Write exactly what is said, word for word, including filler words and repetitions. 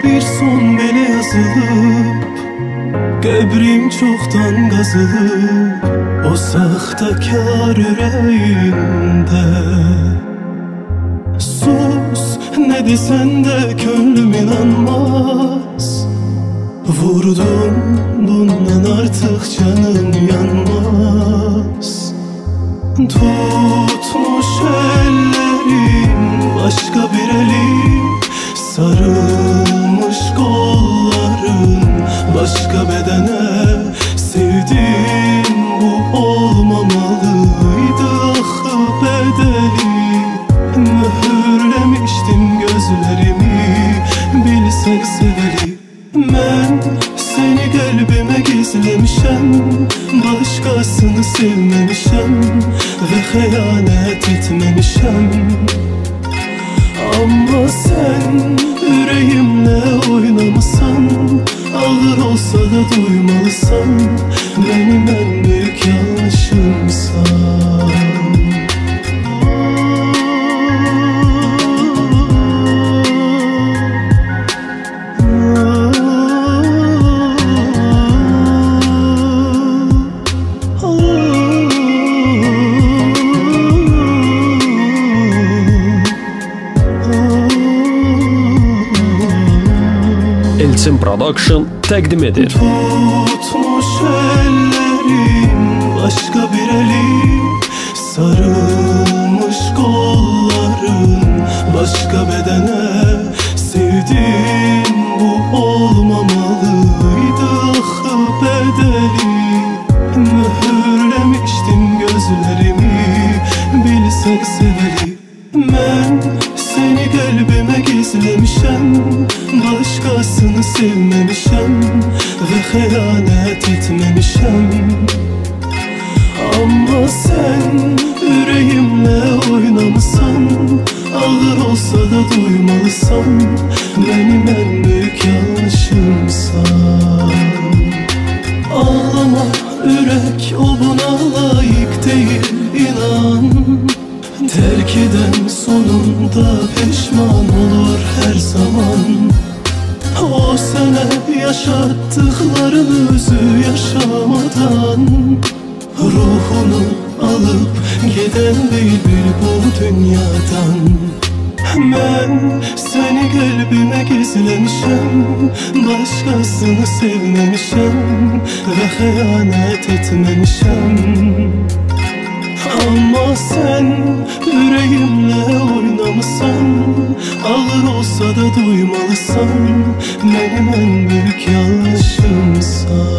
bir son belə yazılıb, qəbrim çoxdan qazılıb o saxtakar ürəyində. Sus, nə desən də könlüm inanmaz, vurdun bundan artıq canım yanmaz. Tutmuş ellerim başka bir eli, sarılmış kolların başka bedene. Sevdim bu olmamalıydı ahı bedeli. Mühürlemiştim gözlerimi, bilsek seveli. Ben seni kalbime gizlemişem, başkasını sevmemişem ve hayanet etmemişem. Ama sen yüreğimle oynamasan, ağır olsa da duymalısan, benim en büyük yanlışımsan. Elçin Production təqdim edir. Tutmuş ellerim başka bir eli, sarılmış kolların başka bedene. Sevdim bu olmamalıydı ahı bedeli. Mühürlemiştim gözlerimi, bilsek seveli. Ben seni kalbime gizlemişem, başkasını sevmemişem ve hayanet etmemişem. Ama sen yüreğimle oynamasan, ağır olsa da duymalısan, benim en büyük yanlışımsan. Ağlama yürek, o buna layık değil inan. Terk eden sonunda pişman olur her zaman. O sana yaşattıklarını özü yaşamadan, ruhunu alıp giden bülbül bu dünyadan. Ben seni kalbime gizlemişem, başkasını sevmemişem ve hayanet etmemişem. Ama sen yüreğimle oynamasan, ağır olsa da duymalısan, benim en büyük yanlışımsan.